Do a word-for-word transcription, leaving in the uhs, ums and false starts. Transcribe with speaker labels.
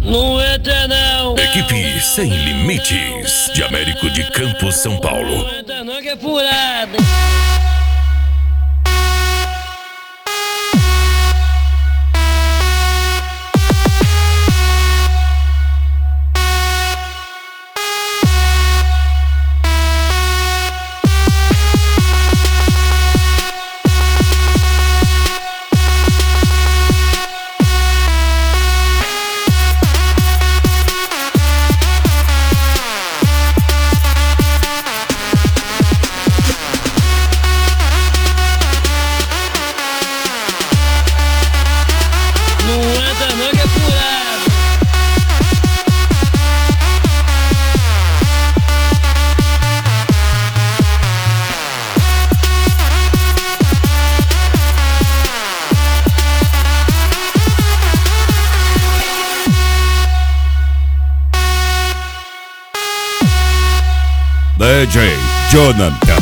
Speaker 1: Não entra não.
Speaker 2: Equipe Sem Limites, de Américo de Campos, São Paulo.
Speaker 1: Não entra não que é furada.
Speaker 3: D J Jonathan.